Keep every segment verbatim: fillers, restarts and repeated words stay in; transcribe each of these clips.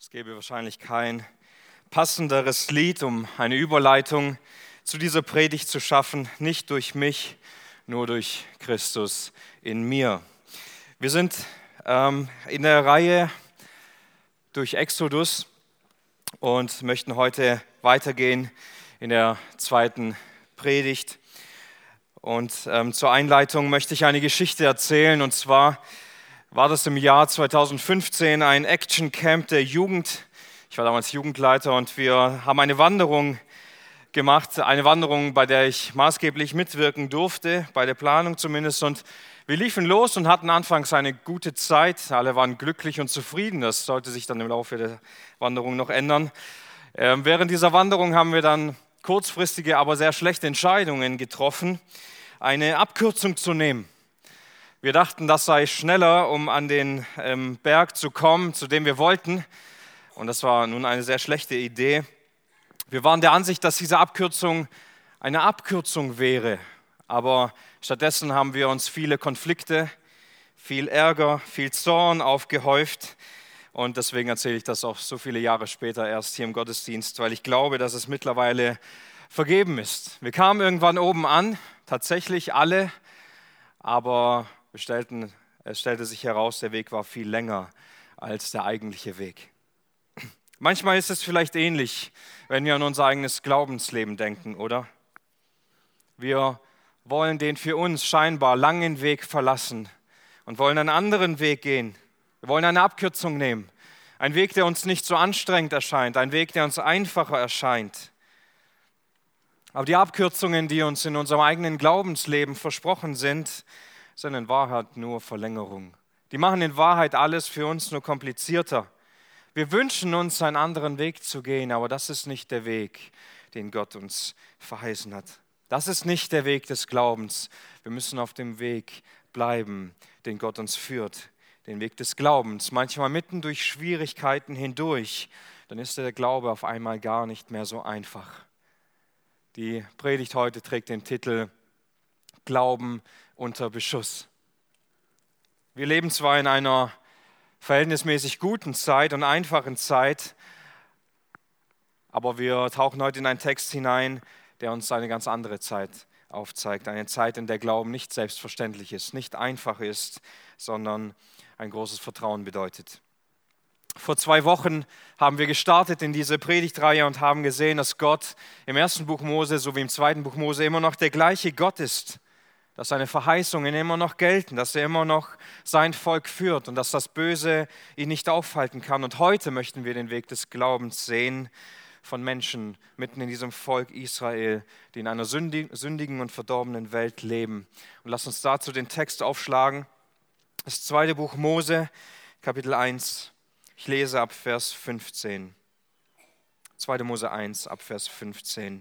Es gäbe wahrscheinlich kein passenderes Lied, um eine Überleitung zu dieser Predigt zu schaffen, nicht durch mich, nur durch Christus in mir. Wir sind ähm, in der Reihe durch Exodus und möchten heute weitergehen in der zweiten Predigt. Und ähm, zur Einleitung möchte ich eine Geschichte erzählen, und zwar war das im Jahr zweitausendfünfzehn ein Action-Camp der Jugend. Ich war damals Jugendleiter und wir haben eine Wanderung gemacht, eine Wanderung, bei der ich maßgeblich mitwirken durfte, bei der Planung zumindest. Und wir liefen los und hatten anfangs eine gute Zeit. Alle waren glücklich und zufrieden. Das sollte sich dann im Laufe der Wanderung noch ändern. Ähm, während dieser Wanderung haben wir dann kurzfristige, aber sehr schlechte Entscheidungen getroffen, eine Abkürzung zu nehmen. Wir dachten, das sei schneller, um an den ähm, Berg zu kommen, zu dem wir wollten. Und das war nun eine sehr schlechte Idee. Wir waren der Ansicht, dass diese Abkürzung eine Abkürzung wäre. Aber stattdessen haben wir uns viele Konflikte, viel Ärger, viel Zorn aufgehäuft. Und deswegen erzähle ich das auch so viele Jahre später erst hier im Gottesdienst, weil ich glaube, dass es mittlerweile vergeben ist. Wir kamen irgendwann oben an, tatsächlich alle, aber wir stellten, es stellte sich heraus, der Weg war viel länger als der eigentliche Weg. Manchmal ist es vielleicht ähnlich, wenn wir an unser eigenes Glaubensleben denken, oder? Wir wollen den für uns scheinbar langen Weg verlassen und wollen einen anderen Weg gehen. Wir wollen eine Abkürzung nehmen. Ein Weg, der uns nicht so anstrengend erscheint, ein Weg, der uns einfacher erscheint. Aber die Abkürzungen, die uns in unserem eigenen Glaubensleben versprochen sind, sind in Wahrheit nur Verlängerung. Die machen in Wahrheit alles für uns nur komplizierter. Wir wünschen uns, einen anderen Weg zu gehen, aber das ist nicht der Weg, den Gott uns verheißen hat. Das ist nicht der Weg des Glaubens. Wir müssen auf dem Weg bleiben, den Gott uns führt, den Weg des Glaubens. Manchmal mitten durch Schwierigkeiten hindurch, dann ist der Glaube auf einmal gar nicht mehr so einfach. Die Predigt heute trägt den Titel Glauben unter Beschuss. Wir leben zwar in einer verhältnismäßig guten Zeit und einfachen Zeit, aber wir tauchen heute in einen Text hinein, der uns eine ganz andere Zeit aufzeigt. Eine Zeit, in der Glauben nicht selbstverständlich ist, nicht einfach ist, sondern ein großes Vertrauen bedeutet. Vor zwei Wochen haben wir gestartet in diese Predigtreihe und haben gesehen, dass Gott im ersten Buch Mose sowie im zweiten Buch Mose immer noch der gleiche Gott ist, dass seine Verheißungen immer noch gelten, dass er immer noch sein Volk führt und dass das Böse ihn nicht aufhalten kann. Und heute möchten wir den Weg des Glaubens sehen von Menschen mitten in diesem Volk Israel, die in einer sündigen und verdorbenen Welt leben. Und lass uns dazu den Text aufschlagen. Das zweite Buch Mose, Kapitel eins. Ich lese ab Vers fünfzehn. zweite Mose eins, ab Vers fünfzehn.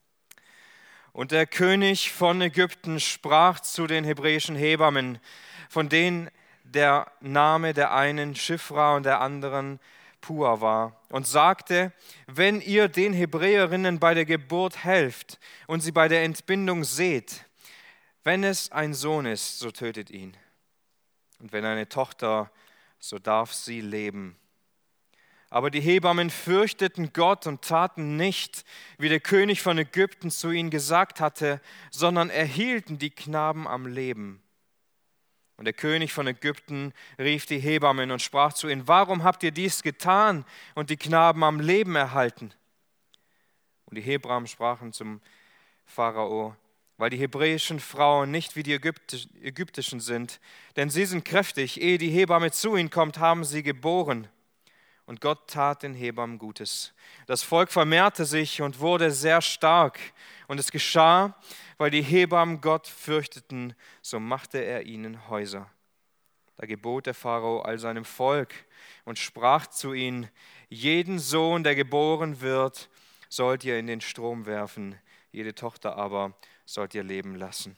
Und der König von Ägypten sprach zu den hebräischen Hebammen, von denen der Name der einen Schifra und der anderen Pua war, und sagte, wenn ihr den Hebräerinnen bei der Geburt helft und sie bei der Entbindung seht, wenn es ein Sohn ist, so tötet ihn. Und wenn eine Tochter, so darf sie leben. Aber die Hebammen fürchteten Gott und taten nicht, wie der König von Ägypten zu ihnen gesagt hatte, sondern erhielten die Knaben am Leben. Und der König von Ägypten rief die Hebammen und sprach zu ihnen, warum habt ihr dies getan und die Knaben am Leben erhalten? Und die Hebammen sprachen zum Pharao, weil die hebräischen Frauen nicht wie die ägyptischen sind, denn sie sind kräftig, ehe die Hebamme zu ihnen kommt, haben sie geboren. Und Gott tat den Hebammen Gutes. Das Volk vermehrte sich und wurde sehr stark. Und es geschah, weil die Hebammen Gott fürchteten, so machte er ihnen Häuser. Da gebot der Pharao all seinem Volk und sprach zu ihnen, jeden Sohn, der geboren wird, sollt ihr in den Strom werfen, jede Tochter aber sollt ihr leben lassen.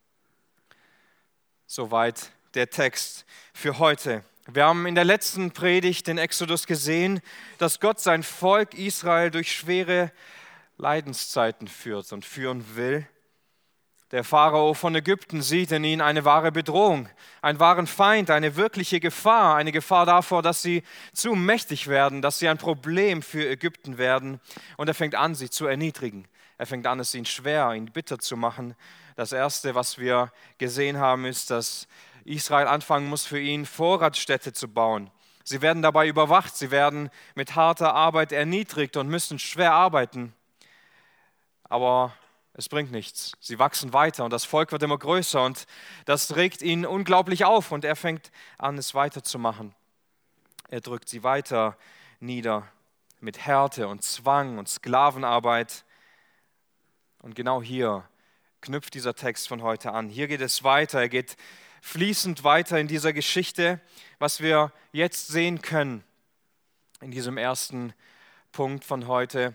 Soweit der Text für heute. Wir haben in der letzten Predigt den Exodus gesehen, dass Gott sein Volk Israel durch schwere Leidenszeiten führt und führen will. Der Pharao von Ägypten sieht in ihnen eine wahre Bedrohung, einen wahren Feind, eine wirkliche Gefahr, eine Gefahr davor, dass sie zu mächtig werden, dass sie ein Problem für Ägypten werden. Und er fängt an, sie zu erniedrigen. Er fängt an, es ihnen schwer, ihn bitter zu machen. Das Erste, was wir gesehen haben, ist, dass Israel anfangen muss, für ihn Vorratsstädte zu bauen. Sie werden dabei überwacht, sie werden mit harter Arbeit erniedrigt und müssen schwer arbeiten. Aber es bringt nichts. Sie wachsen weiter und das Volk wird immer größer und das regt ihn unglaublich auf und er fängt an, es weiterzumachen. Er drückt sie weiter nieder mit Härte und Zwang und Sklavenarbeit. Und genau hier knüpft dieser Text von heute an. Hier geht es weiter. Er geht fließend weiter in dieser Geschichte, was wir jetzt sehen können in diesem ersten Punkt von heute,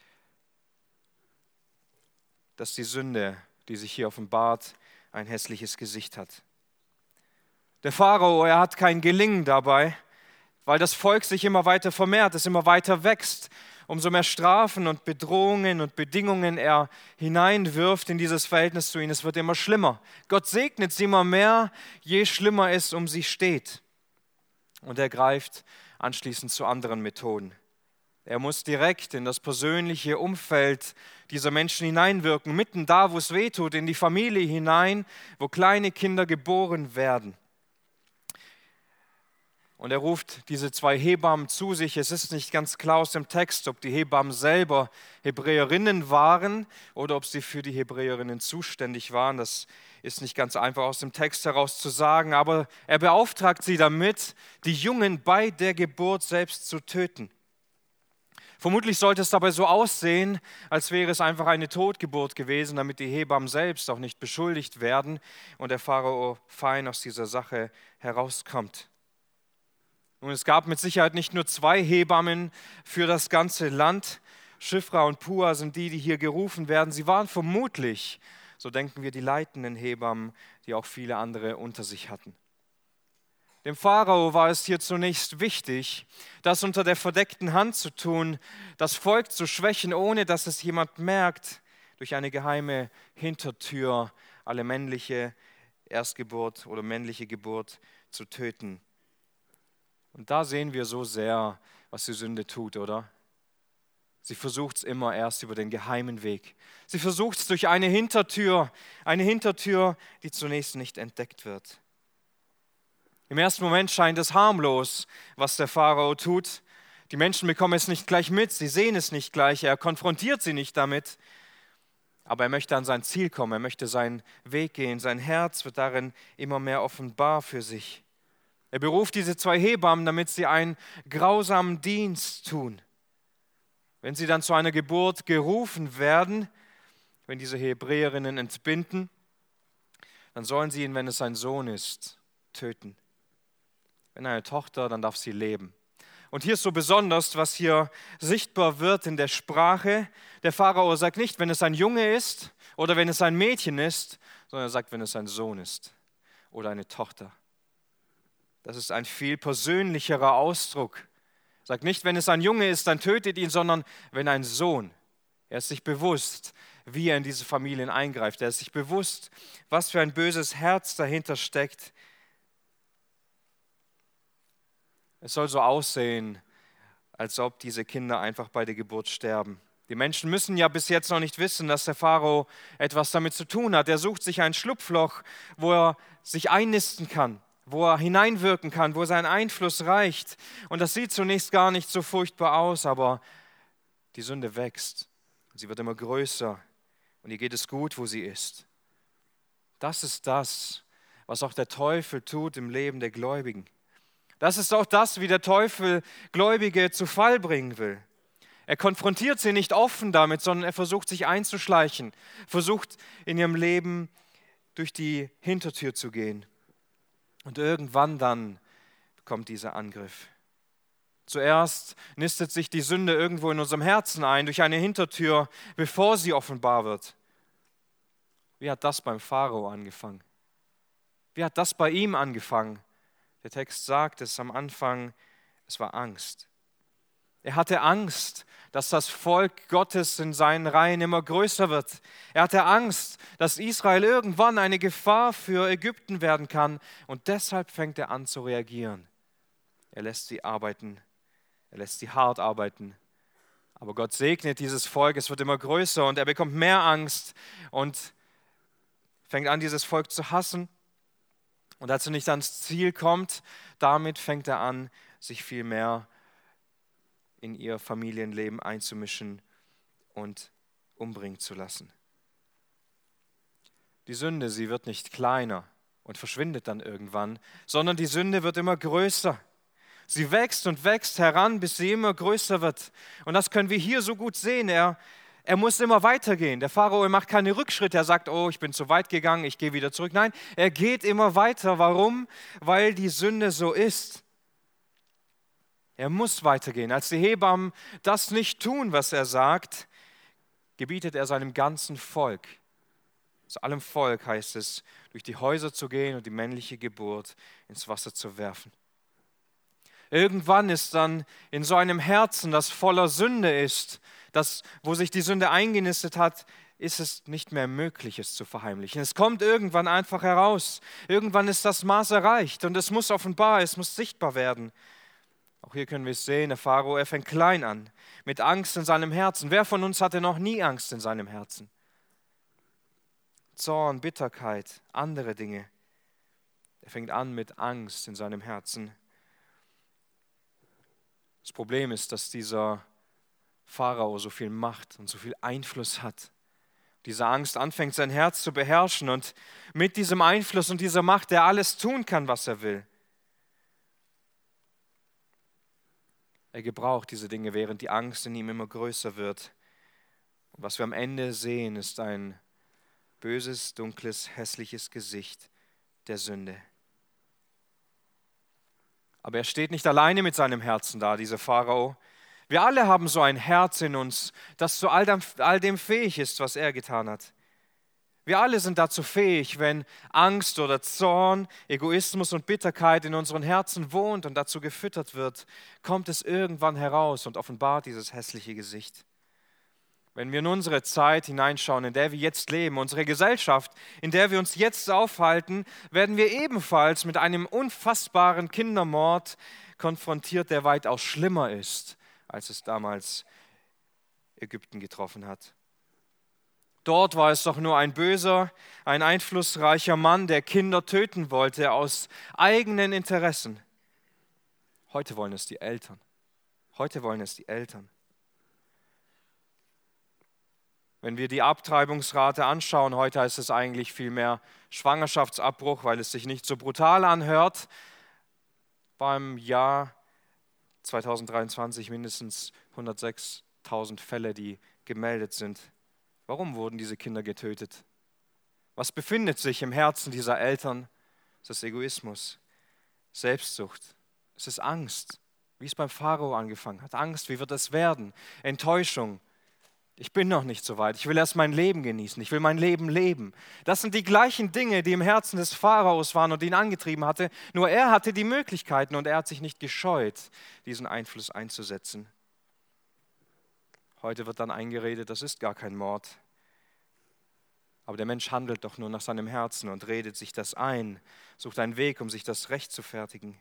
dass die Sünde, die sich hier offenbart, ein hässliches Gesicht hat. Der Pharao, er hat kein Gelingen dabei, weil das Volk sich immer weiter vermehrt, es immer weiter wächst. Umso mehr Strafen und Bedrohungen und Bedingungen er hineinwirft in dieses Verhältnis zu ihnen, es wird immer schlimmer. Gott segnet sie immer mehr, je schlimmer es um sie steht. Und er greift anschließend zu anderen Methoden. Er muss direkt in das persönliche Umfeld dieser Menschen hineinwirken, mitten da, wo es weh tut, in die Familie hinein, wo kleine Kinder geboren werden. Und er ruft diese zwei Hebammen zu sich. Es ist nicht ganz klar aus dem Text, ob die Hebammen selber Hebräerinnen waren oder ob sie für die Hebräerinnen zuständig waren. Das ist nicht ganz einfach aus dem Text heraus zu sagen, aber er beauftragt sie damit, die Jungen bei der Geburt selbst zu töten. Vermutlich sollte es dabei so aussehen, als wäre es einfach eine Totgeburt gewesen, damit die Hebammen selbst auch nicht beschuldigt werden und der Pharao fein aus dieser Sache herauskommt. Und es gab mit Sicherheit nicht nur zwei Hebammen für das ganze Land. Shifra und Pua sind die, die hier gerufen werden. Sie waren vermutlich, so denken wir, die leitenden Hebammen, die auch viele andere unter sich hatten. Dem Pharao war es hier zunächst wichtig, das unter der verdeckten Hand zu tun, das Volk zu schwächen, ohne dass es jemand merkt, durch eine geheime Hintertür alle männliche Erstgeburt oder männliche Geburt zu töten. Und da sehen wir so sehr, was die Sünde tut, oder? Sie versucht es immer erst über den geheimen Weg. Sie versucht es durch eine Hintertür, eine Hintertür, die zunächst nicht entdeckt wird. Im ersten Moment scheint es harmlos, was der Pharao tut. Die Menschen bekommen es nicht gleich mit, sie sehen es nicht gleich, er konfrontiert sie nicht damit. Aber er möchte an sein Ziel kommen, er möchte seinen Weg gehen. Sein Herz wird darin immer mehr offenbar für sich. Er beruft diese zwei Hebammen, damit sie einen grausamen Dienst tun. Wenn sie dann zu einer Geburt gerufen werden, wenn diese Hebräerinnen entbinden, dann sollen sie ihn, wenn es ein Sohn ist, töten. Wenn eine Tochter, dann darf sie leben. Und hier ist so besonders, was hier sichtbar wird in der Sprache. Der Pharao sagt nicht, wenn es ein Junge ist oder wenn es ein Mädchen ist, sondern er sagt, wenn es ein Sohn ist oder eine Tochter. Das ist ein viel persönlicherer Ausdruck. Er sagt nicht, wenn es ein Junge ist, dann tötet ihn, sondern wenn ein Sohn. Er ist sich bewusst, wie er in diese Familien eingreift. Er ist sich bewusst, was für ein böses Herz dahinter steckt. Es soll so aussehen, als ob diese Kinder einfach bei der Geburt sterben. Die Menschen müssen ja bis jetzt noch nicht wissen, dass der Pharao etwas damit zu tun hat. Er sucht sich ein Schlupfloch, wo er sich einnisten kann, wo er hineinwirken kann, wo sein Einfluss reicht. Und das sieht zunächst gar nicht so furchtbar aus, aber die Sünde wächst. Sie wird immer größer und ihr geht es gut, wo sie ist. Das ist das, was auch der Teufel tut im Leben der Gläubigen. Das ist auch das, wie der Teufel Gläubige zu Fall bringen will. Er konfrontiert sie nicht offen damit, sondern er versucht sich einzuschleichen, versucht in ihrem Leben durch die Hintertür zu gehen. Und irgendwann dann kommt dieser Angriff. Zuerst nistet sich die Sünde irgendwo in unserem Herzen ein, durch eine Hintertür, bevor sie offenbar wird. Wie hat das beim Pharao angefangen? Wie hat das bei ihm angefangen? Der Text sagt es am Anfang, es war Angst. Er hatte Angst, dass das Volk Gottes in seinen Reihen immer größer wird. Er hatte Angst, dass Israel irgendwann eine Gefahr für Ägypten werden kann. Und deshalb fängt er an zu reagieren. Er lässt sie arbeiten, er lässt sie hart arbeiten. Aber Gott segnet dieses Volk, es wird immer größer und er bekommt mehr Angst und fängt an, dieses Volk zu hassen. Und als er nicht ans Ziel kommt, damit fängt er an, sich viel mehr in ihr Familienleben einzumischen und umbringen zu lassen. Die Sünde, sie wird nicht kleiner und verschwindet dann irgendwann, sondern die Sünde wird immer größer. Sie wächst und wächst heran, bis sie immer größer wird. Und das können wir hier so gut sehen. Er, er muss immer weitergehen. Der Pharao macht keine Rückschritte. Er sagt, oh, ich bin zu weit gegangen, ich gehe wieder zurück. Nein, er geht immer weiter. Warum? Weil die Sünde so ist. Er muss weitergehen. Als die Hebammen das nicht tun, was er sagt, gebietet er seinem ganzen Volk, zu allem Volk heißt es, durch die Häuser zu gehen und die männliche Geburt ins Wasser zu werfen. Irgendwann ist dann in so einem Herzen, das voller Sünde ist, das, wo sich die Sünde eingenistet hat, ist es nicht mehr möglich, es zu verheimlichen. Es kommt irgendwann einfach heraus. Irgendwann ist das Maß erreicht und es muss offenbar, es muss sichtbar werden. Auch hier können wir es sehen, der Pharao, er fängt klein an, mit Angst in seinem Herzen. Wer von uns hatte noch nie Angst in seinem Herzen? Zorn, Bitterkeit, andere Dinge. Er fängt an mit Angst in seinem Herzen. Das Problem ist, dass dieser Pharao so viel Macht und so viel Einfluss hat. Diese Angst anfängt, sein Herz zu beherrschen und mit diesem Einfluss und dieser Macht, der alles tun kann, was er will. Er gebraucht diese Dinge, während die Angst in ihm immer größer wird. Und was wir am Ende sehen, ist ein böses, dunkles, hässliches Gesicht der Sünde. Aber er steht nicht alleine mit seinem Herzen da, dieser Pharao. Wir alle haben so ein Herz in uns, das zu all dem, all dem fähig ist, was er getan hat. Wir alle sind dazu fähig, wenn Angst oder Zorn, Egoismus und Bitterkeit in unseren Herzen wohnt und dazu gefüttert wird, kommt es irgendwann heraus und offenbart dieses hässliche Gesicht. Wenn wir in unsere Zeit hineinschauen, in der wir jetzt leben, unsere Gesellschaft, in der wir uns jetzt aufhalten, werden wir ebenfalls mit einem unfassbaren Kindermord konfrontiert, der weitaus schlimmer ist, als es damals Ägypten getroffen hat. Dort war es doch nur ein böser, ein einflussreicher Mann, der Kinder töten wollte aus eigenen Interessen. Heute wollen es die Eltern. Heute wollen es die Eltern. Wenn wir die Abtreibungsrate anschauen, heute heißt es eigentlich vielmehr Schwangerschaftsabbruch, weil es sich nicht so brutal anhört. Beim Jahr zweitausenddreiundzwanzig mindestens hundertsechstausend Fälle, die gemeldet sind. Warum wurden diese Kinder getötet? Was befindet sich im Herzen dieser Eltern? Es ist Egoismus, Selbstsucht, es ist Angst, wie es beim Pharao angefangen hat. Angst, wie wird es werden? Enttäuschung. Ich bin noch nicht so weit. Ich will erst mein Leben genießen. Ich will mein Leben leben. Das sind die gleichen Dinge, die im Herzen des Pharaos waren und ihn angetrieben hatte. Nur er hatte die Möglichkeiten und er hat sich nicht gescheut, diesen Einfluss einzusetzen. Heute wird dann eingeredet, das ist gar kein Mord. Aber der Mensch handelt doch nur nach seinem Herzen und redet sich das ein, sucht einen Weg, um sich das Recht zu fertigen.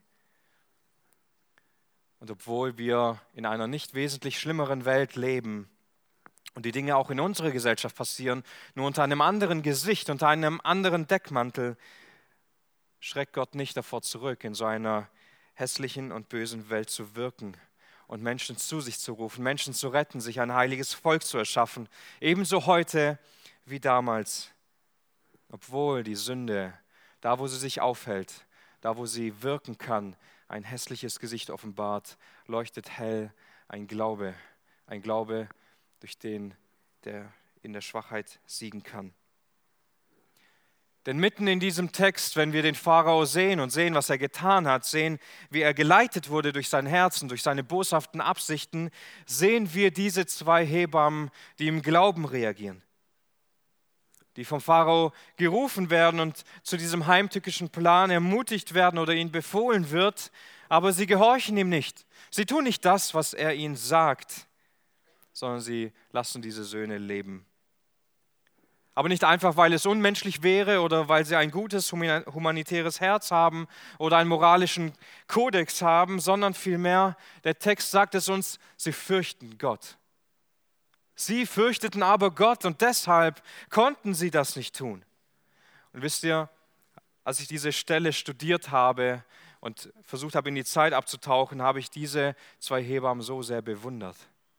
Und obwohl wir in einer nicht wesentlich schlimmeren Welt leben und die Dinge auch in unserer Gesellschaft passieren, nur unter einem anderen Gesicht, unter einem anderen Deckmantel, schreckt Gott nicht davor zurück, in so einer hässlichen und bösen Welt zu wirken und Menschen zu sich zu rufen, Menschen zu retten, sich ein heiliges Volk zu erschaffen. Ebenso heute wie damals. Obwohl die Sünde, da wo sie sich aufhält, da wo sie wirken kann, ein hässliches Gesicht offenbart, leuchtet hell ein Glaube, ein Glaube, durch den der in der Schwachheit siegen kann. Denn mitten in diesem Text, wenn wir den Pharao sehen und sehen, was er getan hat, sehen, wie er geleitet wurde durch sein Herzen, durch seine boshaften Absichten, sehen wir diese zwei Hebammen, die im Glauben reagieren, die vom Pharao gerufen werden und zu diesem heimtückischen Plan ermutigt werden oder ihnen befohlen wird, aber sie gehorchen ihm nicht. Sie tun nicht das, was er ihnen sagt, sondern sie lassen diese Söhne leben. Aber nicht einfach, weil es unmenschlich wäre oder weil sie ein gutes humanitäres Herz haben oder einen moralischen Kodex haben, sondern vielmehr, der Text sagt es uns, sie fürchten Gott. Sie fürchteten aber Gott und deshalb konnten sie das nicht tun. Und wisst ihr, als ich diese Stelle studiert habe und versucht habe, in die Zeit abzutauchen, habe ich diese zwei Hebammen so sehr bewundert.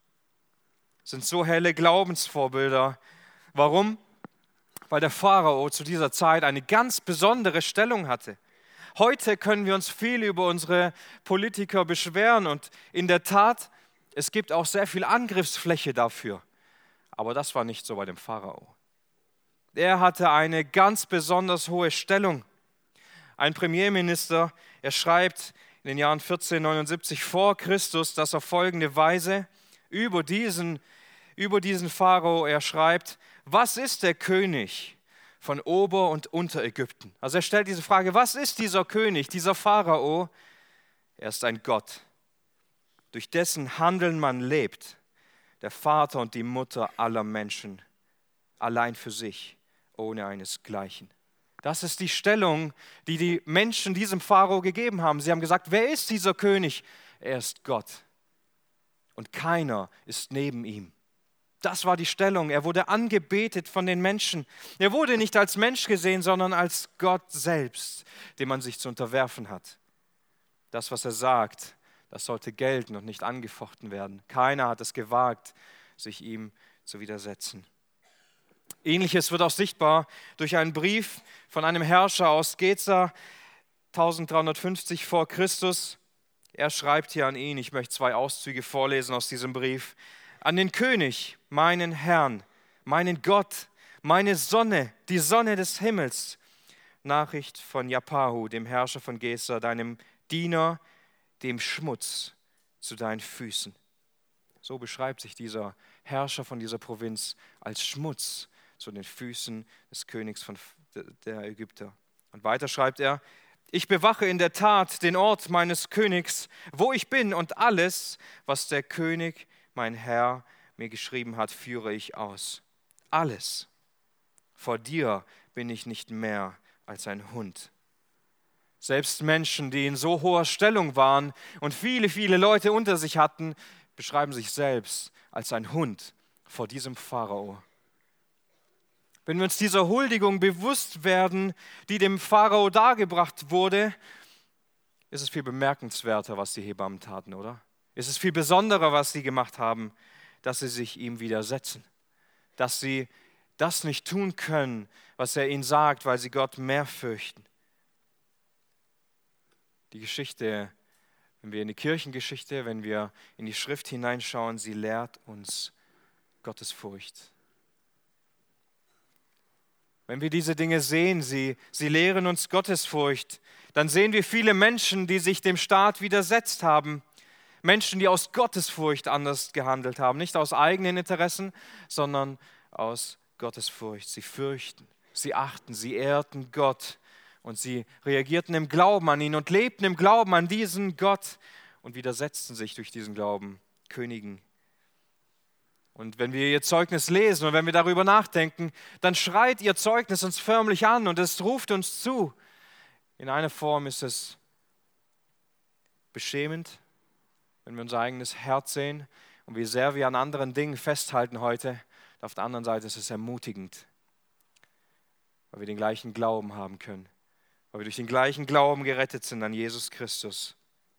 Es sind so helle Glaubensvorbilder. Warum? Weil der Pharao zu dieser Zeit eine ganz besondere Stellung hatte. Heute können wir uns viel über unsere Politiker beschweren und in der Tat, es gibt auch sehr viel Angriffsfläche dafür. Aber das war nicht so bei dem Pharao. Er hatte eine ganz besonders hohe Stellung. Ein Premierminister, er schreibt in den Jahren vierzehnhundertneunundsiebzig vor Christus, dass auf folgende Weise über diesen, über diesen Pharao, er schreibt, was ist der König von Ober- und Unterägypten? Also er stellt diese Frage, was ist dieser König, dieser Pharao? Er ist ein Gott, durch dessen Handeln man lebt, der Vater und die Mutter aller Menschen, allein für sich, ohne einesgleichen. Das ist die Stellung, die die Menschen diesem Pharao gegeben haben. Sie haben gesagt, wer ist dieser König? Er ist Gott und keiner ist neben ihm. Das war die Stellung. Er wurde angebetet von den Menschen. Er wurde nicht als Mensch gesehen, sondern als Gott selbst, dem man sich zu unterwerfen hat. Das, was er sagt, das sollte gelten und nicht angefochten werden. Keiner hat es gewagt, sich ihm zu widersetzen. Ähnliches wird auch sichtbar durch einen Brief von einem Herrscher aus Geza, dreizehnhundertfünfzig vor Christus. Er schreibt hier an ihn, ich möchte zwei Auszüge vorlesen aus diesem Brief. An den König, meinen Herrn, meinen Gott, meine Sonne, die Sonne des Himmels. Nachricht von Japahu, dem Herrscher von Geza, deinem Diener, dem Schmutz zu deinen Füßen. So beschreibt sich dieser Herrscher von dieser Provinz als Schmutz zu den Füßen des Königs von der Ägypter. Und weiter schreibt er, ich bewache in der Tat den Ort meines Königs, wo ich bin, und alles, was der König, mein Herr, mir geschrieben hat, führe ich aus. Alles. Vor dir bin ich nicht mehr als ein Hund. Selbst Menschen, die in so hoher Stellung waren und viele, viele Leute unter sich hatten, beschreiben sich selbst als ein Hund vor diesem Pharao. Wenn wir uns dieser Huldigung bewusst werden, die dem Pharao dargebracht wurde, ist es viel bemerkenswerter, was die Hebammen taten, oder? Ist es viel besonderer, was sie gemacht haben, dass sie sich ihm widersetzen, dass sie das nicht tun können, was er ihnen sagt, weil sie Gott mehr fürchten. Die Geschichte, wenn wir in die Kirchengeschichte, wenn wir in die Schrift hineinschauen, sie lehrt uns Gottesfurcht. Wenn wir diese Dinge sehen, sie, sie lehren uns Gottesfurcht, dann sehen wir viele Menschen, die sich dem Staat widersetzt haben. Menschen, die aus Gottesfurcht anders gehandelt haben. Nicht aus eigenen Interessen, sondern aus Gottesfurcht. Sie fürchten, sie achten, sie ehrten Gott und sie reagierten im Glauben an ihn und lebten im Glauben an diesen Gott und widersetzten sich durch diesen Glauben Königen. Und wenn wir ihr Zeugnis lesen und wenn wir darüber nachdenken, dann schreit ihr Zeugnis uns förmlich an und es ruft uns zu. In einer Form ist es beschämend, wenn wir unser eigenes Herz sehen und wie sehr wir an anderen Dingen festhalten heute. Und auf der anderen Seite ist es ermutigend, weil wir den gleichen Glauben haben können, weil wir durch den gleichen Glauben gerettet sind an Jesus Christus.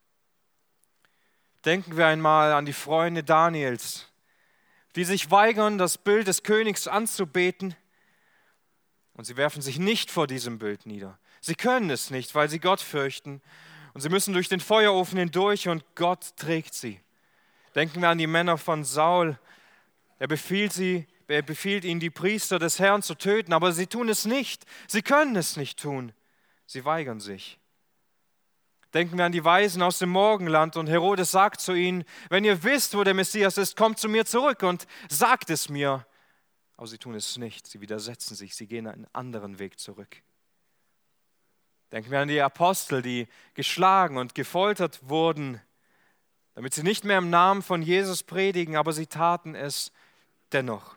Denken wir einmal an die Freunde Daniels, die sich weigern, das Bild des Königs anzubeten. Und sie werfen sich nicht vor diesem Bild nieder. Sie können es nicht, weil sie Gott fürchten. Und sie müssen durch den Feuerofen hindurch und Gott trägt sie. Denken wir an die Männer von Saul. Er befiehlt, sie, er befiehlt ihnen, die Priester des Herrn zu töten, aber sie tun es nicht. Sie können es nicht tun. Sie weigern sich. Denken wir an die Weisen aus dem Morgenland und Herodes sagt zu ihnen, wenn ihr wisst, wo der Messias ist, kommt zu mir zurück und sagt es mir. Aber sie tun es nicht, sie widersetzen sich, sie gehen einen anderen Weg zurück. Denken wir an die Apostel, die geschlagen und gefoltert wurden, damit sie nicht mehr im Namen von Jesus predigen, aber sie taten es dennoch.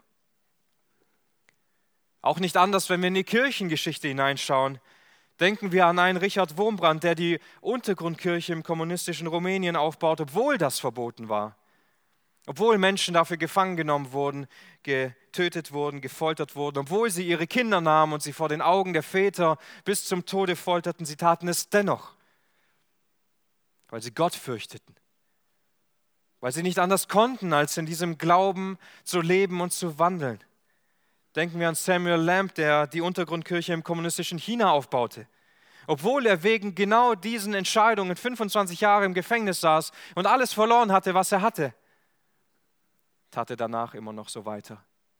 Auch nicht anders, wenn wir in die Kirchengeschichte hineinschauen. Denken wir an einen Richard Wurmbrand, der die Untergrundkirche im kommunistischen Rumänien aufbaut, obwohl das verboten war. Obwohl Menschen dafür gefangen genommen wurden, getötet wurden, gefoltert wurden, obwohl sie ihre Kinder nahmen und sie vor den Augen der Väter bis zum Tode folterten, sie taten es dennoch, weil sie Gott fürchteten, weil sie nicht anders konnten, als in diesem Glauben zu leben und zu wandeln. Denken wir an Samuel Lamb, der die Untergrundkirche im kommunistischen China aufbaute. Obwohl er wegen genau diesen Entscheidungen fünfundzwanzig Jahre im Gefängnis saß und alles verloren hatte, was er hatte, tat er danach immer noch so weiter.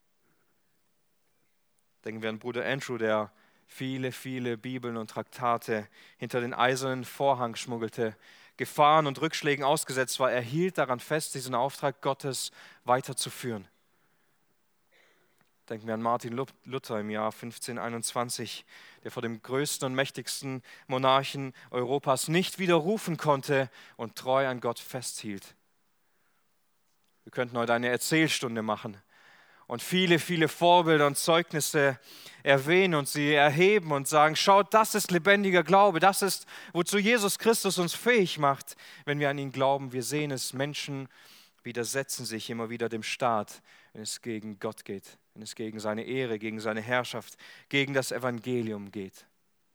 Denken wir an Bruder Andrew, der viele, viele Bibeln und Traktate hinter den eisernen Vorhang schmuggelte, Gefahren und Rückschlägen ausgesetzt war. Er hielt daran fest, diesen Auftrag Gottes weiterzuführen. Denken wir an Martin Luther im Jahr fünfzehnhunderteinundzwanzig, der vor dem größten und mächtigsten Monarchen Europas nicht widerrufen konnte und treu an Gott festhielt. Wir könnten heute eine Erzählstunde machen und viele, viele Vorbilder und Zeugnisse erwähnen und sie erheben und sagen, schaut, das ist lebendiger Glaube, das ist, wozu Jesus Christus uns fähig macht, wenn wir an ihn glauben. Wir sehen es, Menschen widersetzen sich immer wieder dem Staat, wenn es gegen Gott geht, wenn es gegen seine Ehre, gegen seine Herrschaft, gegen das Evangelium geht.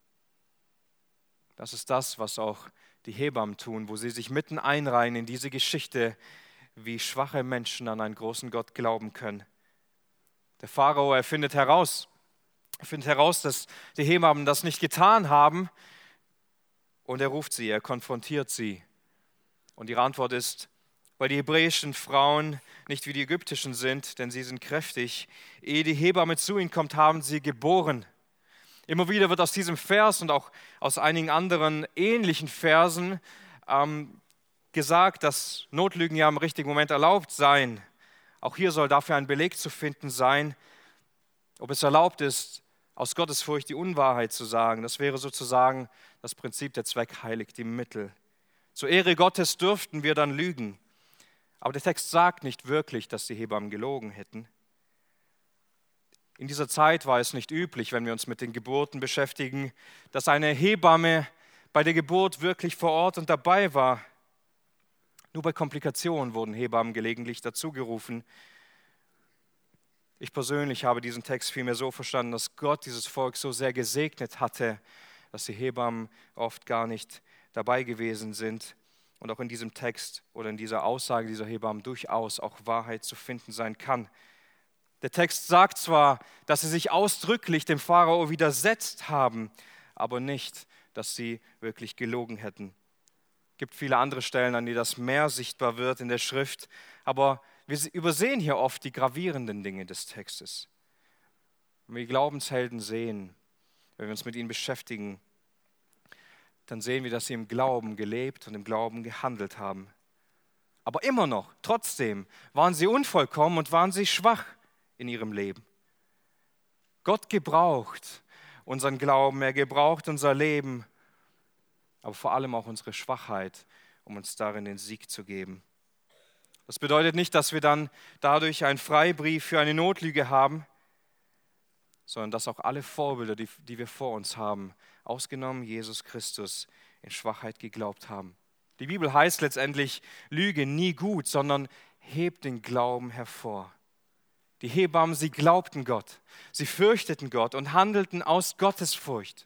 Das ist das, was auch die Hebammen tun, wo sie sich mitten einreihen in diese Geschichte, wie schwache Menschen an einen großen Gott glauben können. Der Pharao, er findet heraus, er findet heraus, dass die Hebammen das nicht getan haben und er ruft sie, er konfrontiert sie. Und ihre Antwort ist, weil die hebräischen Frauen nicht wie die ägyptischen sind, denn sie sind kräftig. Ehe die Hebamme zu ihnen kommt, haben sie geboren. Immer wieder wird aus diesem Vers und auch aus einigen anderen ähnlichen Versen ähm, gesagt, dass Notlügen ja im richtigen Moment erlaubt seien. Auch hier soll dafür ein Beleg zu finden sein, ob es erlaubt ist, aus Gottesfurcht die Unwahrheit zu sagen. Das wäre sozusagen das Prinzip, der Zweck heiligt die Mittel. Zur Ehre Gottes dürften wir dann lügen. Aber der Text sagt nicht wirklich, dass die Hebammen gelogen hätten. In dieser Zeit war es nicht üblich, wenn wir uns mit den Geburten beschäftigen, dass eine Hebamme bei der Geburt wirklich vor Ort und dabei war. Nur bei Komplikationen wurden Hebammen gelegentlich dazugerufen. Ich persönlich habe diesen Text vielmehr so verstanden, dass Gott dieses Volk so sehr gesegnet hatte, dass die Hebammen oft gar nicht dabei gewesen sind. Und auch in diesem Text oder in dieser Aussage dieser Hebammen durchaus auch Wahrheit zu finden sein kann. Der Text sagt zwar, dass sie sich ausdrücklich dem Pharao widersetzt haben, aber nicht, dass sie wirklich gelogen hätten. Es gibt viele andere Stellen, an denen das mehr sichtbar wird in der Schrift, aber wir übersehen hier oft die gravierenden Dinge des Textes. Wenn wir die Glaubenshelden sehen, wenn wir uns mit ihnen beschäftigen, dann sehen wir, dass sie im Glauben gelebt und im Glauben gehandelt haben. Aber immer noch, trotzdem, waren sie unvollkommen und waren sie schwach in ihrem Leben. Gott gebraucht unseren Glauben, er gebraucht unser Leben, aber vor allem auch unsere Schwachheit, um uns darin den Sieg zu geben. Das bedeutet nicht, dass wir dann dadurch einen Freibrief für eine Notlüge haben, sondern dass auch alle Vorbilder, die, die wir vor uns haben, ausgenommen Jesus Christus, in Schwachheit geglaubt haben. Die Bibel heißt letztendlich, Lüge nie gut, sondern hebt den Glauben hervor. Die Hebammen, sie glaubten Gott, sie fürchteten Gott und handelten aus Gottesfurcht.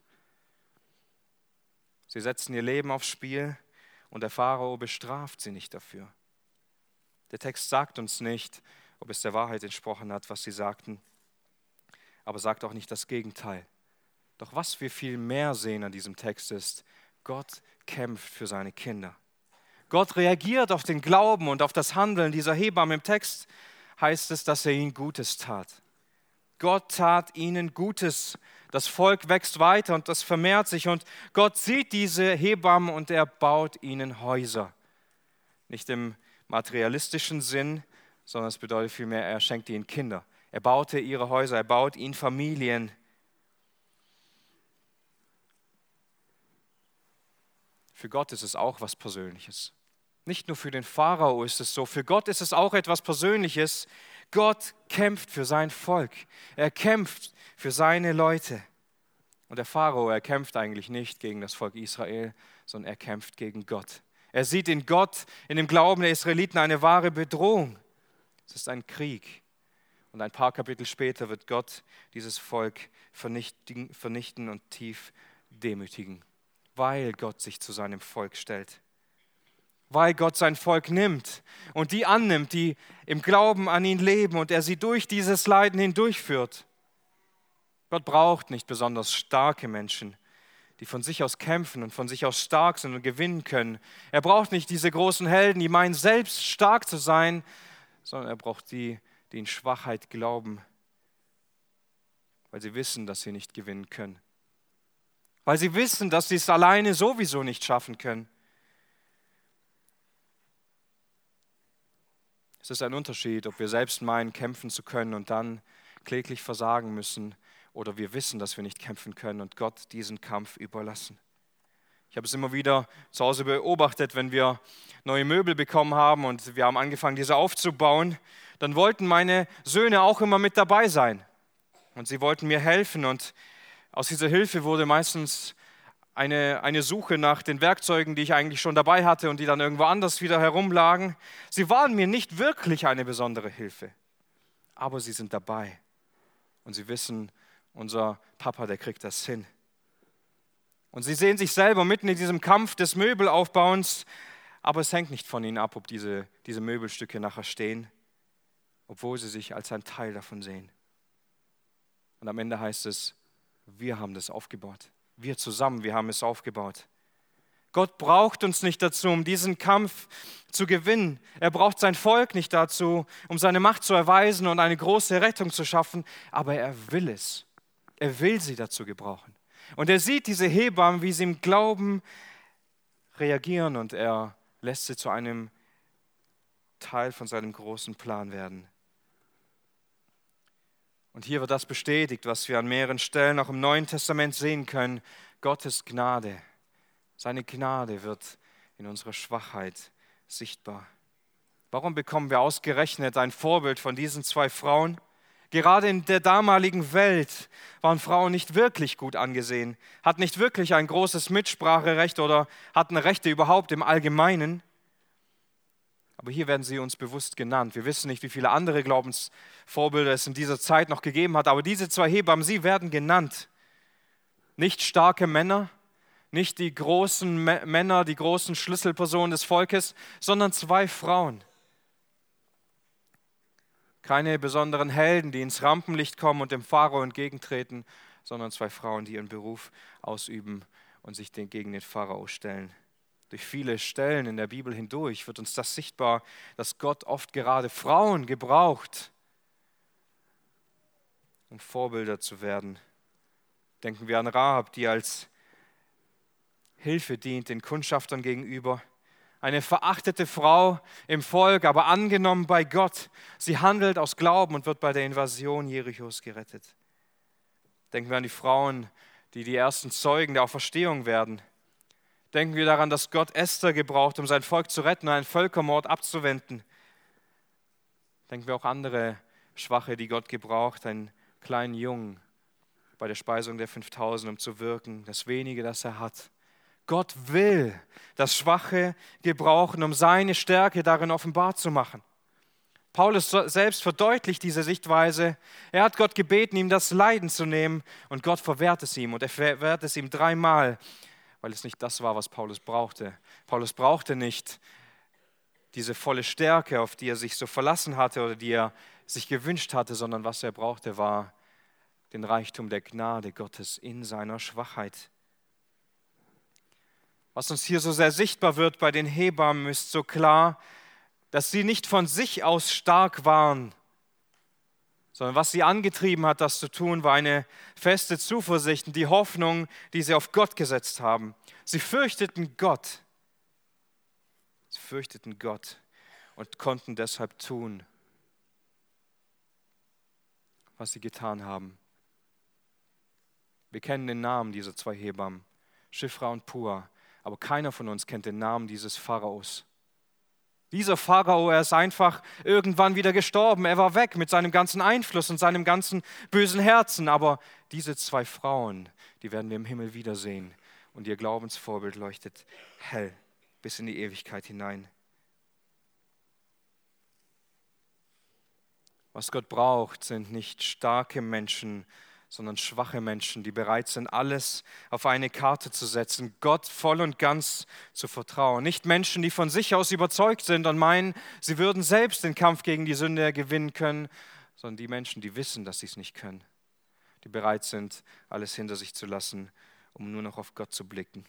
Sie setzten ihr Leben aufs Spiel und der Pharao bestraft sie nicht dafür. Der Text sagt uns nicht, ob es der Wahrheit entsprochen hat, was sie sagten, aber sagt auch nicht das Gegenteil. Doch was wir viel mehr sehen an diesem Text ist, Gott kämpft für seine Kinder. Gott reagiert auf den Glauben und auf das Handeln dieser Hebammen. Im Text heißt es, dass er ihnen Gutes tat. Gott tat ihnen Gutes. Das Volk wächst weiter und das vermehrt sich. Und Gott sieht diese Hebammen und er baut ihnen Häuser. Nicht im materialistischen Sinn, sondern es bedeutet vielmehr, er schenkt ihnen Kinder. Er baute ihre Häuser, er baut ihnen Familien. Für Gott ist es auch was Persönliches. Nicht nur für den Pharao ist es so, für Gott ist es auch etwas Persönliches. Gott kämpft für sein Volk. Er kämpft für seine Leute. Und der Pharao, er kämpft eigentlich nicht gegen das Volk Israel, sondern er kämpft gegen Gott. Er sieht in Gott, in dem Glauben der Israeliten eine wahre Bedrohung. Es ist ein Krieg. Und ein paar Kapitel später wird Gott dieses Volk vernichten, vernichten und tief demütigen, weil Gott sich zu seinem Volk stellt. Weil Gott sein Volk nimmt und die annimmt, die im Glauben an ihn leben und er sie durch dieses Leiden hindurchführt. Gott braucht nicht besonders starke Menschen, die von sich aus kämpfen und von sich aus stark sind und gewinnen können. Er braucht nicht diese großen Helden, die meinen, selbst stark zu sein, sondern er braucht die, die in Schwachheit glauben, weil sie wissen, dass sie nicht gewinnen können. Weil sie wissen, dass sie es alleine sowieso nicht schaffen können. Es ist ein Unterschied, ob wir selbst meinen, kämpfen zu können und dann kläglich versagen müssen, oder wir wissen, dass wir nicht kämpfen können und Gott diesen Kampf überlassen. Ich habe es immer wieder zu Hause beobachtet, wenn wir neue Möbel bekommen haben und wir haben angefangen, diese aufzubauen, dann wollten meine Söhne auch immer mit dabei sein. Und sie wollten mir helfen und aus dieser Hilfe wurde meistens eine, eine Suche nach den Werkzeugen, die ich eigentlich schon dabei hatte und die dann irgendwo anders wieder herumlagen. Sie waren mir nicht wirklich eine besondere Hilfe, aber sie sind dabei und sie wissen, unser Papa, der kriegt das hin. Und sie sehen sich selber mitten in diesem Kampf des Möbelaufbauens, aber es hängt nicht von ihnen ab, ob diese, diese Möbelstücke nachher stehen, obwohl sie sich als ein Teil davon sehen. Und am Ende heißt es, wir haben das aufgebaut. Wir zusammen, wir haben es aufgebaut. Gott braucht uns nicht dazu, um diesen Kampf zu gewinnen. Er braucht sein Volk nicht dazu, um seine Macht zu erweisen und eine große Rettung zu schaffen, aber er will es. Er will sie dazu gebrauchen. Und er sieht diese Hebammen, wie sie im Glauben reagieren und er lässt sie zu einem Teil von seinem großen Plan werden. Und hier wird das bestätigt, was wir an mehreren Stellen auch im Neuen Testament sehen können. Gottes Gnade, seine Gnade wird in unserer Schwachheit sichtbar. Warum bekommen wir ausgerechnet ein Vorbild von diesen zwei Frauen? Gerade in der damaligen Welt waren Frauen nicht wirklich gut angesehen, hatten nicht wirklich ein großes Mitspracherecht oder hatten Rechte überhaupt im Allgemeinen. Aber hier werden sie uns bewusst genannt. Wir wissen nicht, wie viele andere Glaubensvorbilder es in dieser Zeit noch gegeben hat, aber diese zwei Hebammen, sie werden genannt. Nicht starke Männer, nicht die großen Männer, die großen Schlüsselpersonen des Volkes, sondern zwei Frauen. Keine besonderen Helden, die ins Rampenlicht kommen und dem Pharao entgegentreten, sondern zwei Frauen, die ihren Beruf ausüben und sich gegen den Pharao stellen. Durch viele Stellen in der Bibel hindurch wird uns das sichtbar, dass Gott oft gerade Frauen gebraucht, um Vorbilder zu werden. Denken wir an Rahab, die als Hilfe dient den Kundschaftern gegenüber. Eine verachtete Frau im Volk, aber angenommen bei Gott. Sie handelt aus Glauben und wird bei der Invasion Jerichos gerettet. Denken wir an die Frauen, die die ersten Zeugen der Auferstehung werden. Denken wir daran, dass Gott Esther gebraucht, um sein Volk zu retten und einen Völkermord abzuwenden. Denken wir auch andere Schwache, die Gott gebraucht, einen kleinen Jungen bei der Speisung der fünftausend, um zu wirken, das wenige, das er hat. Gott will das Schwache gebrauchen, um seine Stärke darin offenbar zu machen. Paulus selbst verdeutlicht diese Sichtweise. Er hat Gott gebeten, ihm das Leiden zu nehmen und Gott verwehrt es ihm und er verwehrt es ihm dreimal, weil es nicht das war, was Paulus brauchte. Paulus brauchte nicht diese volle Stärke, auf die er sich so verlassen hatte oder die er sich gewünscht hatte, sondern was er brauchte, war den Reichtum der Gnade Gottes in seiner Schwachheit. Was uns hier so sehr sichtbar wird bei den Hebammen, ist so klar, dass sie nicht von sich aus stark waren, sondern was sie angetrieben hat, das zu tun, war eine feste Zuversicht und die Hoffnung, die sie auf Gott gesetzt haben. Sie fürchteten Gott. Sie fürchteten Gott und konnten deshalb tun, was sie getan haben. Wir kennen den Namen dieser zwei Hebammen, Shifra und Pua. Aber keiner von uns kennt den Namen dieses Pharaos. Dieser Pharao, er ist einfach irgendwann wieder gestorben. Er war weg mit seinem ganzen Einfluss und seinem ganzen bösen Herzen. Aber diese zwei Frauen, die werden wir im Himmel wiedersehen. Und ihr Glaubensvorbild leuchtet hell bis in die Ewigkeit hinein. Was Gott braucht, sind nicht starke Menschen, sondern schwache Menschen, die bereit sind, alles auf eine Karte zu setzen, Gott voll und ganz zu vertrauen. Nicht Menschen, die von sich aus überzeugt sind und meinen, sie würden selbst den Kampf gegen die Sünde gewinnen können, sondern die Menschen, die wissen, dass sie es nicht können, die bereit sind, alles hinter sich zu lassen, um nur noch auf Gott zu blicken.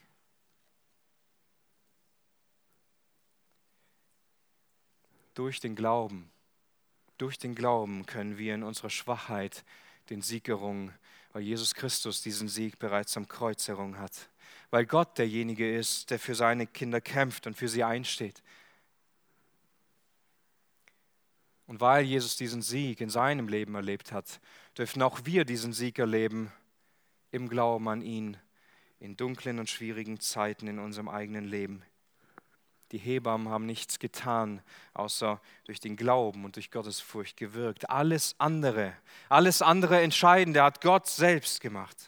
Durch den Glauben, durch den Glauben können wir in unserer Schwachheit den Sieg errungen, weil Jesus Christus diesen Sieg bereits am Kreuz errungen hat. Weil Gott derjenige ist, der für seine Kinder kämpft und für sie einsteht. Und weil Jesus diesen Sieg in seinem Leben erlebt hat, dürfen auch wir diesen Sieg erleben im Glauben an ihn, in dunklen und schwierigen Zeiten in unserem eigenen Leben. Die Hebammen haben nichts getan, außer durch den Glauben und durch Gottesfurcht gewirkt. Alles andere, alles andere Entscheidende hat Gott selbst gemacht.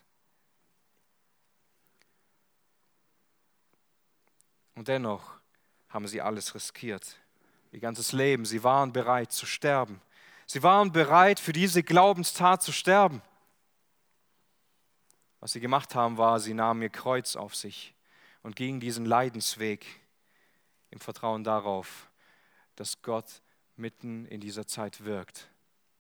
Und dennoch haben sie alles riskiert. Ihr ganzes Leben. Sie waren bereit zu sterben. Sie waren bereit, für diese Glaubenstat zu sterben. Was sie gemacht haben, war, sie nahmen ihr Kreuz auf sich und gingen diesen Leidensweg im Vertrauen darauf, dass Gott mitten in dieser Zeit wirkt.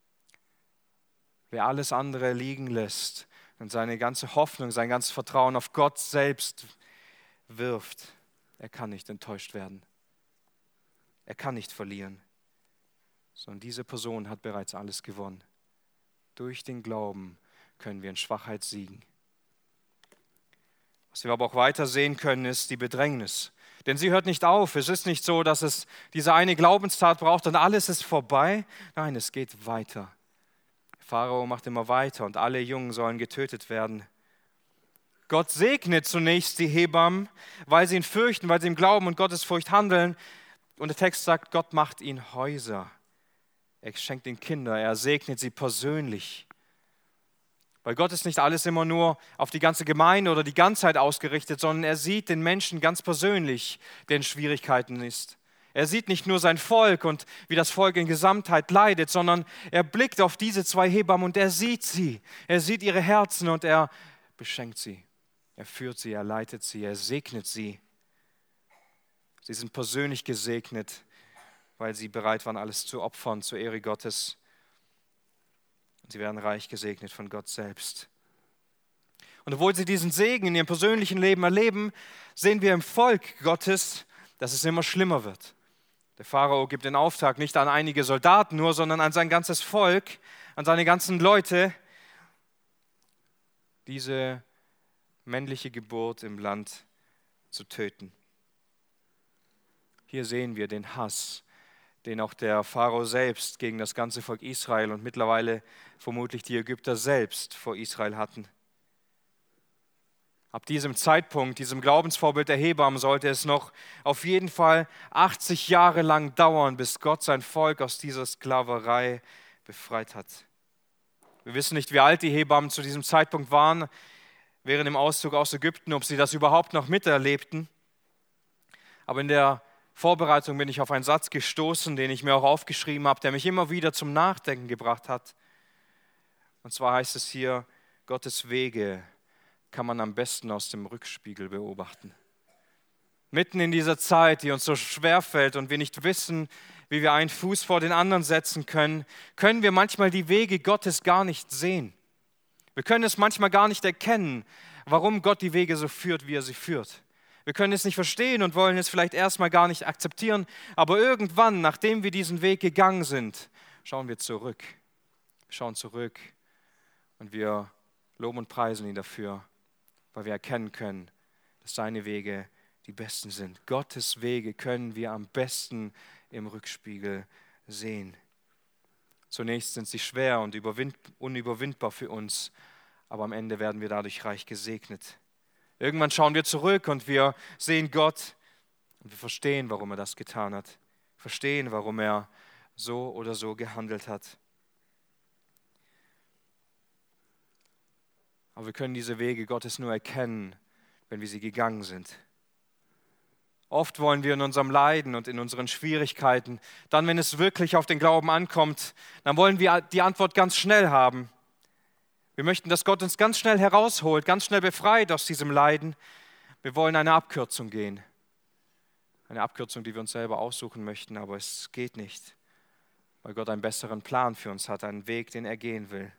Wer alles andere liegen lässt und seine ganze Hoffnung, sein ganzes Vertrauen auf Gott selbst wirft, er kann nicht enttäuscht werden. Er kann nicht verlieren, sondern diese Person hat bereits alles gewonnen. Durch den Glauben können wir in Schwachheit siegen. Was wir aber auch weiter sehen können, ist die Bedrängnis. Denn sie hört nicht auf. Es ist nicht so, dass es diese eine Glaubenstat braucht und alles ist vorbei. Nein, es geht weiter. Pharao macht immer weiter und alle Jungen sollen getötet werden. Gott segnet zunächst die Hebammen, weil sie ihn fürchten, weil sie im Glauben und Gottesfurcht handeln. Und der Text sagt, Gott macht ihnen Häuser. Er schenkt ihnen Kinder, er segnet sie persönlich. Weil Gott ist nicht alles immer nur auf die ganze Gemeinde oder die Ganzheit ausgerichtet, sondern er sieht den Menschen ganz persönlich, der in Schwierigkeiten ist. Er sieht nicht nur sein Volk und wie das Volk in Gesamtheit leidet, sondern er blickt auf diese zwei Hebammen und er sieht sie. Er sieht ihre Herzen und er beschenkt sie. Er führt sie, er leitet sie, er segnet sie. Sie sind persönlich gesegnet, weil sie bereit waren, alles zu opfern zur Ehre Gottes. Sie werden reich gesegnet von Gott selbst. Und obwohl sie diesen Segen in ihrem persönlichen Leben erleben, sehen wir im Volk Gottes, dass es immer schlimmer wird. Der Pharao gibt den Auftrag nicht an einige Soldaten nur, sondern an sein ganzes Volk, an seine ganzen Leute, diese männliche Geburt im Land zu töten. Hier sehen wir den Hass, den auch der Pharao selbst gegen das ganze Volk Israel und mittlerweile vermutlich die Ägypter selbst vor Israel hatten. Ab diesem Zeitpunkt, diesem Glaubensvorbild der Hebammen, sollte es noch auf jeden Fall achtzig Jahre lang dauern, bis Gott sein Volk aus dieser Sklaverei befreit hat. Wir wissen nicht, wie alt die Hebammen zu diesem Zeitpunkt waren, während dem Auszug aus Ägypten, ob sie das überhaupt noch miterlebten. Aber in der Vorbereitung bin ich auf einen Satz gestoßen, den ich mir auch aufgeschrieben habe, der mich immer wieder zum Nachdenken gebracht hat. Und zwar heißt es hier, Gottes Wege kann man am besten aus dem Rückspiegel beobachten. Mitten in dieser Zeit, die uns so schwer fällt und wir nicht wissen, wie wir einen Fuß vor den anderen setzen können, können wir manchmal die Wege Gottes gar nicht sehen. Wir können es manchmal gar nicht erkennen, warum Gott die Wege so führt, wie er sie führt. Wir können es nicht verstehen und wollen es vielleicht erstmal gar nicht akzeptieren, aber irgendwann, nachdem wir diesen Weg gegangen sind, schauen wir zurück. Wir schauen zurück und wir loben und preisen ihn dafür, weil wir erkennen können, dass seine Wege die besten sind. Gottes Wege können wir am besten im Rückspiegel sehen. Zunächst sind sie schwer und unüberwindbar für uns, aber am Ende werden wir dadurch reich gesegnet. Irgendwann schauen wir zurück und wir sehen Gott und wir verstehen, warum er das getan hat. Verstehen, warum er so oder so gehandelt hat. Aber wir können diese Wege Gottes nur erkennen, wenn wir sie gegangen sind. Oft wollen wir in unserem Leiden und in unseren Schwierigkeiten, dann, wenn es wirklich auf den Glauben ankommt, dann wollen wir die Antwort ganz schnell haben. Wir möchten, dass Gott uns ganz schnell herausholt, ganz schnell befreit aus diesem Leiden. Wir wollen eine Abkürzung gehen. Eine Abkürzung, die wir uns selber aussuchen möchten, aber es geht nicht, weil Gott einen besseren Plan für uns hat, einen Weg, den er gehen will.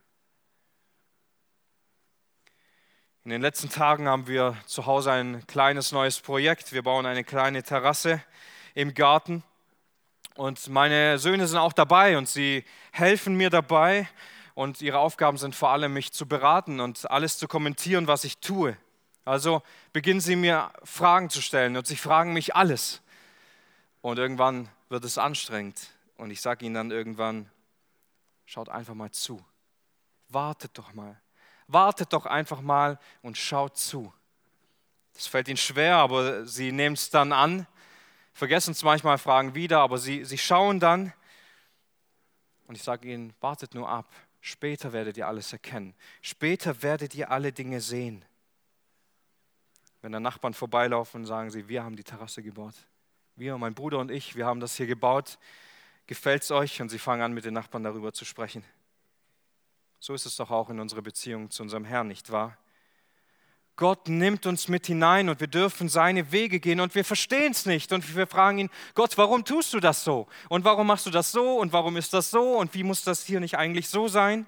In den letzten Tagen haben wir zu Hause ein kleines neues Projekt. Wir bauen eine kleine Terrasse im Garten und meine Söhne sind auch dabei und sie helfen mir dabei und ihre Aufgaben sind vor allem, mich zu beraten und alles zu kommentieren, was ich tue. Also beginnen sie mir Fragen zu stellen und sie fragen mich alles. Und irgendwann wird es anstrengend und ich sage ihnen dann irgendwann, schaut einfach mal zu, wartet doch mal. Wartet doch einfach mal und schaut zu. Das fällt ihnen schwer, aber sie nehmen es dann an, vergessen es manchmal, fragen wieder, aber sie, sie schauen dann und ich sage ihnen, wartet nur ab. Später werdet ihr alles erkennen. Später werdet ihr alle Dinge sehen. Wenn da Nachbarn vorbeilaufen, sagen sie, wir haben die Terrasse gebaut. Wir, mein Bruder und ich, wir haben das hier gebaut. Gefällt es euch? Und sie fangen an, mit den Nachbarn darüber zu sprechen. So ist es doch auch in unserer Beziehung zu unserem Herrn, nicht wahr? Gott nimmt uns mit hinein und wir dürfen seine Wege gehen und wir verstehen es nicht. Und wir fragen ihn, Gott, warum tust du das so? Und warum machst du das so? Und warum ist das so? Und wie muss das hier nicht eigentlich so sein?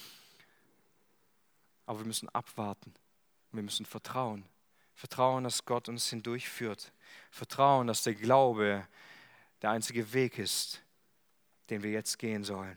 Aber wir müssen abwarten. Wir müssen vertrauen. Vertrauen, dass Gott uns hindurchführt. Vertrauen, dass der Glaube der einzige Weg ist, den wir jetzt gehen sollen.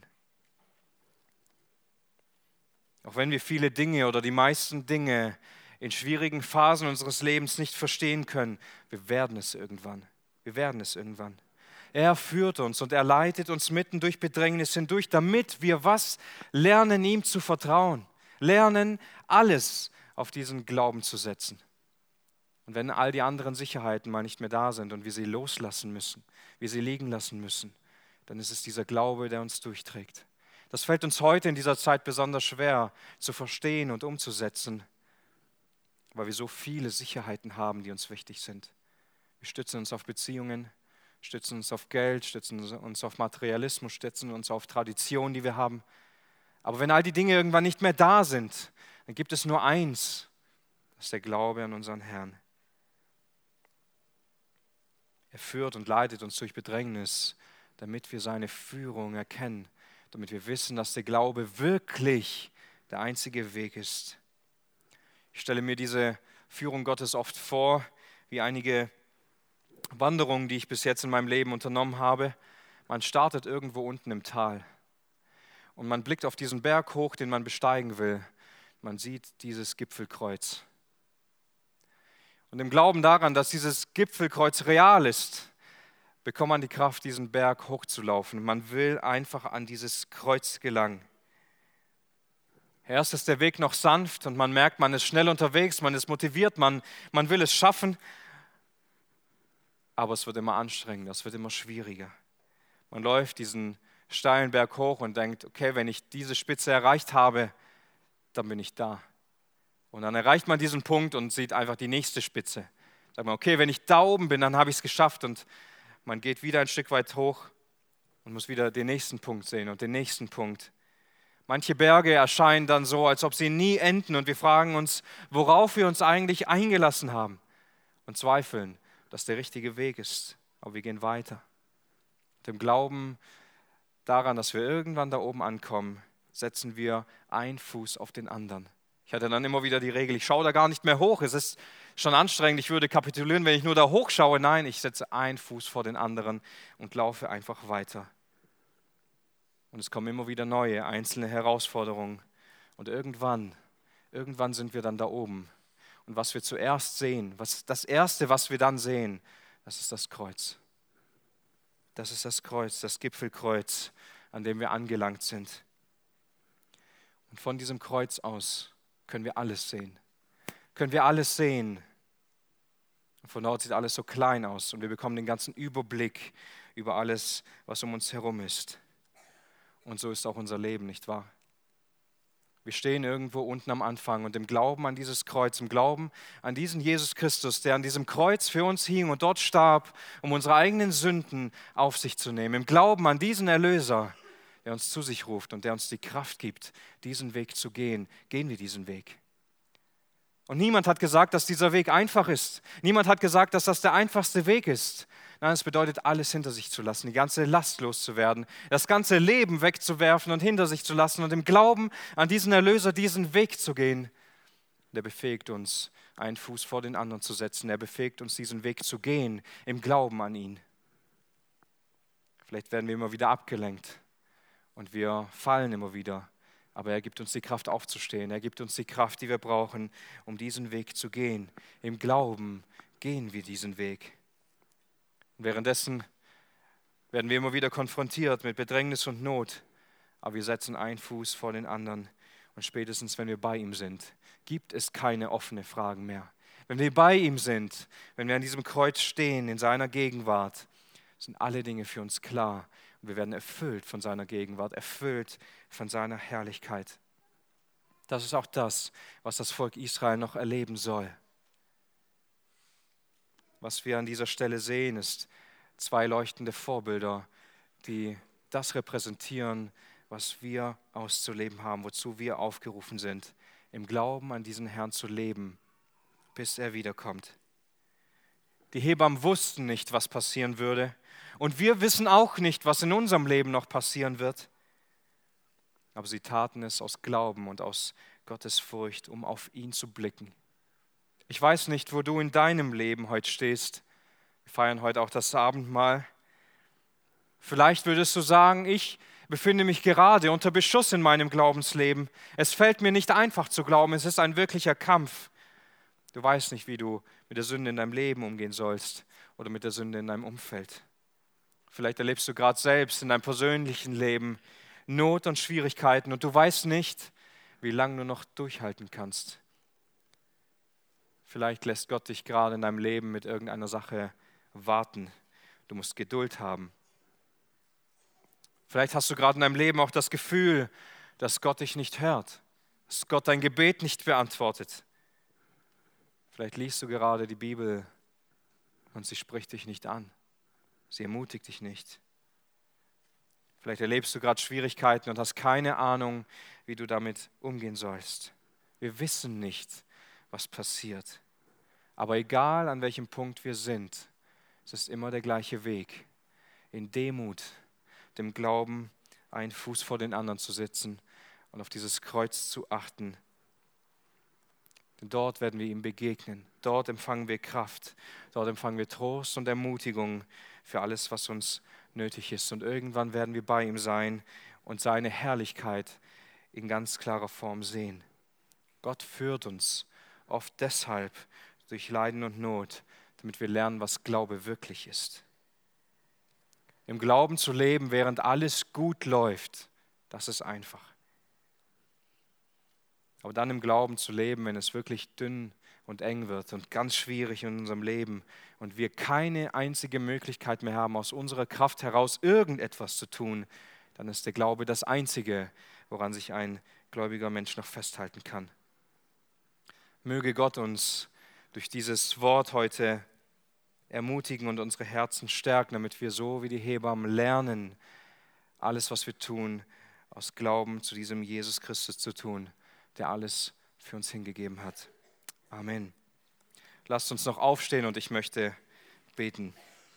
Auch wenn wir viele Dinge oder die meisten Dinge in schwierigen Phasen unseres Lebens nicht verstehen können, wir werden es irgendwann. Wir werden es irgendwann. Er führt uns und er leitet uns mitten durch Bedrängnis hindurch, damit wir was? Lernen, ihm zu vertrauen. Lernen, alles auf diesen Glauben zu setzen. Und wenn all die anderen Sicherheiten mal nicht mehr da sind und wir sie loslassen müssen, wir sie liegen lassen müssen, dann ist es dieser Glaube, der uns durchträgt. Das fällt uns heute in dieser Zeit besonders schwer zu verstehen und umzusetzen, weil wir so viele Sicherheiten haben, die uns wichtig sind. Wir stützen uns auf Beziehungen, stützen uns auf Geld, stützen uns auf Materialismus, stützen uns auf Traditionen, die wir haben. Aber wenn all die Dinge irgendwann nicht mehr da sind, dann gibt es nur eins, das ist der Glaube an unseren Herrn. Er führt und leitet uns durch Bedrängnis, damit wir seine Führung erkennen, damit wir wissen, dass der Glaube wirklich der einzige Weg ist. Ich stelle mir diese Führung Gottes oft vor, wie einige Wanderungen, die ich bis jetzt in meinem Leben unternommen habe. Man startet irgendwo unten im Tal und man blickt auf diesen Berg hoch, den man besteigen will. Man sieht dieses Gipfelkreuz. Und im Glauben daran, dass dieses Gipfelkreuz real ist, bekommt man die Kraft, diesen Berg hochzulaufen. Man will einfach an dieses Kreuz gelangen. Erst ist der Weg noch sanft und man merkt, man ist schnell unterwegs, man ist motiviert, man, man will es schaffen. Aber es wird immer anstrengender, es wird immer schwieriger. Man läuft diesen steilen Berg hoch und denkt, okay, wenn ich diese Spitze erreicht habe, dann bin ich da. Und dann erreicht man diesen Punkt und sieht einfach die nächste Spitze. Sagt man, okay, wenn ich da oben bin, dann habe ich es geschafft. Und man geht wieder ein Stück weit hoch und muss wieder den nächsten Punkt sehen und den nächsten Punkt. Manche Berge erscheinen dann so, als ob sie nie enden und wir fragen uns, worauf wir uns eigentlich eingelassen haben und zweifeln, dass der richtige Weg ist. Aber wir gehen weiter. Und im Glauben daran, dass wir irgendwann da oben ankommen, setzen wir einen Fuß auf den anderen. Ich hatte dann immer wieder die Regel, ich schaue da gar nicht mehr hoch. Es ist schon anstrengend, ich würde kapitulieren, wenn ich nur da hochschaue. Nein, ich setze einen Fuß vor den anderen und laufe einfach weiter. Und es kommen immer wieder neue, einzelne Herausforderungen. Und irgendwann, irgendwann sind wir dann da oben. Und was wir zuerst sehen, was, das Erste, was wir dann sehen, das ist das Kreuz. Das ist das Kreuz, das Gipfelkreuz, an dem wir angelangt sind. Und von diesem Kreuz aus können wir alles sehen. können wir alles sehen. Und von dort sieht alles so klein aus und wir bekommen den ganzen Überblick über alles, was um uns herum ist. Und so ist auch unser Leben, nicht wahr? Wir stehen irgendwo unten am Anfang und im Glauben an dieses Kreuz, im Glauben an diesen Jesus Christus, der an diesem Kreuz für uns hing und dort starb, um unsere eigenen Sünden auf sich zu nehmen. Im Glauben an diesen Erlöser, der uns zu sich ruft und der uns die Kraft gibt, diesen Weg zu gehen, gehen wir diesen Weg. Und niemand hat gesagt, dass dieser Weg einfach ist. Niemand hat gesagt, dass das der einfachste Weg ist. Nein, es bedeutet, alles hinter sich zu lassen, die ganze Last loszuwerden, das ganze Leben wegzuwerfen und hinter sich zu lassen und im Glauben an diesen Erlöser diesen Weg zu gehen. Der befähigt uns, einen Fuß vor den anderen zu setzen. Er befähigt uns, diesen Weg zu gehen, im Glauben an ihn. Vielleicht werden wir immer wieder abgelenkt und wir fallen immer wieder. Aber er gibt uns die Kraft aufzustehen. Er gibt uns die Kraft, die wir brauchen, um diesen Weg zu gehen. Im Glauben gehen wir diesen Weg. Und währenddessen werden wir immer wieder konfrontiert mit Bedrängnis und Not. Aber wir setzen einen Fuß vor den anderen. Und spätestens, wenn wir bei ihm sind, gibt es keine offenen Fragen mehr. Wenn wir bei ihm sind, wenn wir an diesem Kreuz stehen, in seiner Gegenwart, sind alle Dinge für uns klar. Und wir werden erfüllt von seiner Gegenwart, erfüllt von seiner Herrlichkeit. Das ist auch das, was das Volk Israel noch erleben soll. Was wir an dieser Stelle sehen, ist zwei leuchtende Vorbilder, die das repräsentieren, was wir auszuleben haben, wozu wir aufgerufen sind, im Glauben an diesen Herrn zu leben, bis er wiederkommt. Die Hebammen wussten nicht, was passieren würde, und wir wissen auch nicht, was in unserem Leben noch passieren wird. Aber sie taten es aus Glauben und aus Gottes Furcht, um auf ihn zu blicken. Ich weiß nicht, wo du in deinem Leben heute stehst. Wir feiern heute auch das Abendmahl. Vielleicht würdest du sagen, ich befinde mich gerade unter Beschuss in meinem Glaubensleben. Es fällt mir nicht einfach zu glauben, es ist ein wirklicher Kampf. Du weißt nicht, wie du mit der Sünde in deinem Leben umgehen sollst oder mit der Sünde in deinem Umfeld. Vielleicht erlebst du gerade selbst in deinem persönlichen Leben Not und Schwierigkeiten und du weißt nicht, wie lange du noch durchhalten kannst. Vielleicht lässt Gott dich gerade in deinem Leben mit irgendeiner Sache warten. Du musst Geduld haben. Vielleicht hast du gerade in deinem Leben auch das Gefühl, dass Gott dich nicht hört, dass Gott dein Gebet nicht beantwortet. Vielleicht liest du gerade die Bibel und sie spricht dich nicht an. Sie ermutigt dich nicht. Vielleicht erlebst du gerade Schwierigkeiten und hast keine Ahnung, wie du damit umgehen sollst. Wir wissen nicht, was passiert. Aber egal, an welchem Punkt wir sind, es ist immer der gleiche Weg. In Demut, dem Glauben, einen Fuß vor den anderen zu setzen und auf dieses Kreuz zu achten. Denn dort werden wir ihm begegnen. Dort empfangen wir Kraft. Dort empfangen wir Trost und Ermutigung für alles, was uns nötig ist. Und irgendwann werden wir bei ihm sein und seine Herrlichkeit in ganz klarer Form sehen. Gott führt uns oft deshalb durch Leiden und Not, damit wir lernen, was Glaube wirklich ist. Im Glauben zu leben, während alles gut läuft, das ist einfach. Aber dann im Glauben zu leben, wenn es wirklich dünn und eng wird und ganz schwierig in unserem Leben und wir keine einzige Möglichkeit mehr haben, aus unserer Kraft heraus irgendetwas zu tun, dann ist der Glaube das Einzige, woran sich ein gläubiger Mensch noch festhalten kann. Möge Gott uns durch dieses Wort heute ermutigen und unsere Herzen stärken, damit wir so wie die Hebammen lernen, alles, was wir tun, aus Glauben zu diesem Jesus Christus zu tun, der alles für uns hingegeben hat. Amen. Lasst uns noch aufstehen und ich möchte beten.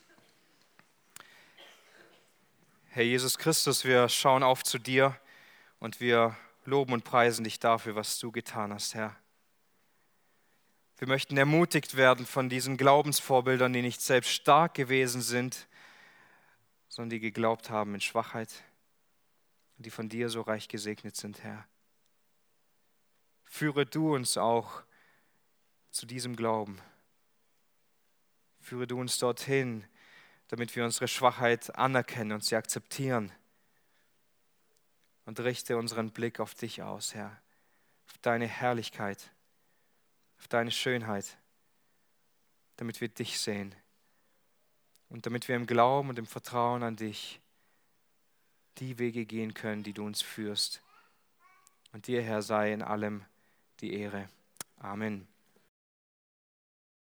Herr Jesus Christus, wir schauen auf zu dir und wir loben und preisen dich dafür, was du getan hast, Herr. Wir möchten ermutigt werden von diesen Glaubensvorbildern, die nicht selbst stark gewesen sind, sondern die geglaubt haben in Schwachheit und die von dir so reich gesegnet sind, Herr. Führe du uns auch zu diesem Glauben. Führe du uns dorthin, damit wir unsere Schwachheit anerkennen und sie akzeptieren. Und richte unseren Blick auf dich aus, Herr, auf deine Herrlichkeit, auf deine Schönheit, damit wir dich sehen und damit wir im Glauben und im Vertrauen an dich die Wege gehen können, die du uns führst. Und dir, Herr, sei in allem die Ehre. Amen.